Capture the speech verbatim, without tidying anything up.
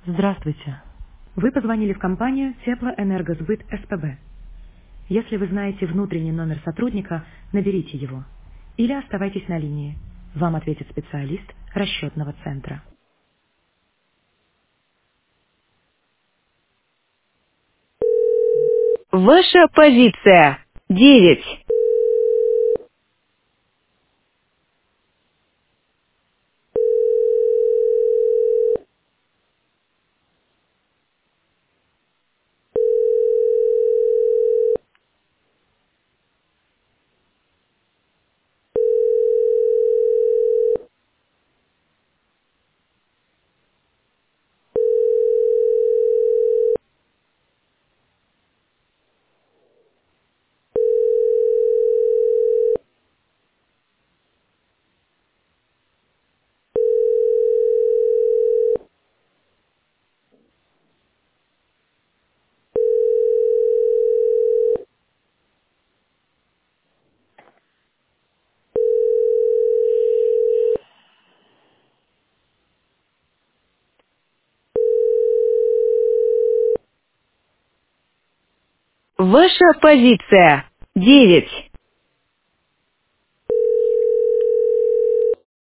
Здравствуйте. Вы позвонили в компанию Теплоэнергосбыт СПБ. Если вы знаете внутренний номер сотрудника, наберите его. Или оставайтесь на линии. Вам ответит специалист расчетного центра. Ваша позиция. Девять. Ваша позиция. Девять.